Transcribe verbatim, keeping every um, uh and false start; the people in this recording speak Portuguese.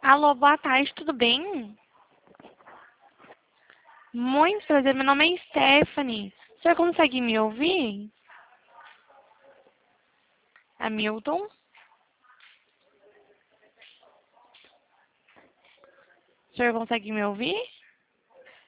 Alô, boa tarde, tudo bem? Muito prazer, meu nome é Stephanie. O senhor consegue me ouvir? Hamilton? O senhor consegue me ouvir?